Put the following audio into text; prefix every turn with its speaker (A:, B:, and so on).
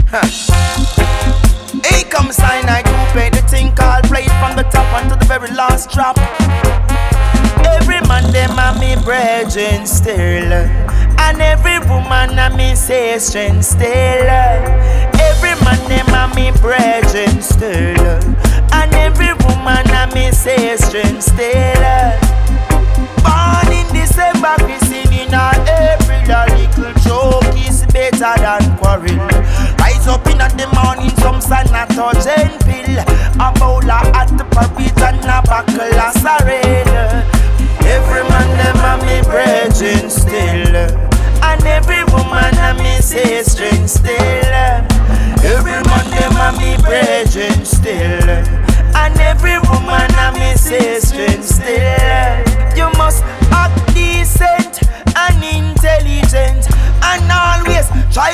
A: Here comes Cyanide, who play the thing called play it from the top until the very last drop. Every man them a me brethren still, and every woman a me sister still. Every man them a me brethren still, and every woman a me sister still. Born in December, Christine in April, a little joke is better than quarrel. Rise up in the morning, some sanatogen pill, a bowler at the Paris